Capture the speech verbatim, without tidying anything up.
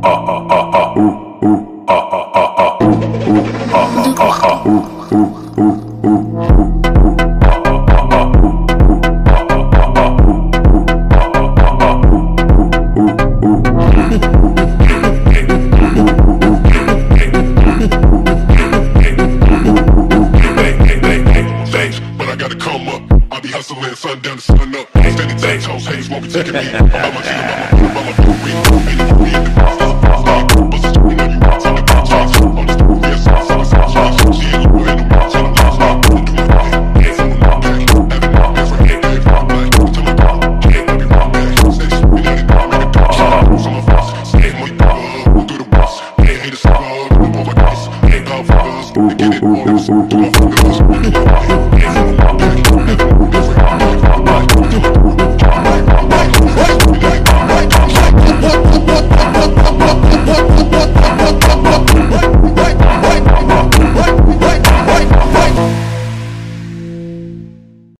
But I gotta come up. I'll be hustling sundown to sun up. Steady ten toes, haters won't be taking me. I'm on my